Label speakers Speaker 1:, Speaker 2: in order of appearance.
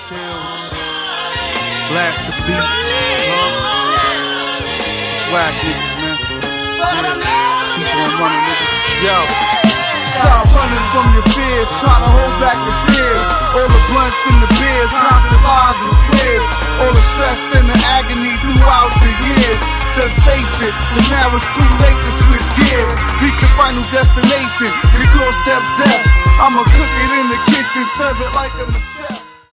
Speaker 1: kills, blast the beat, swag niggas, man. Keep on running, niggas. Yo.
Speaker 2: Stop running from your fears, trying to hold back the tears. All the blunts and the beers, constant lies and smears. All the stress and the agony throughout the years. Just face it, but now it's too late to switch gears. Reach your final destination, your doorstep's death. I'ma cook it in the kitchen, serve it like I'm a chef.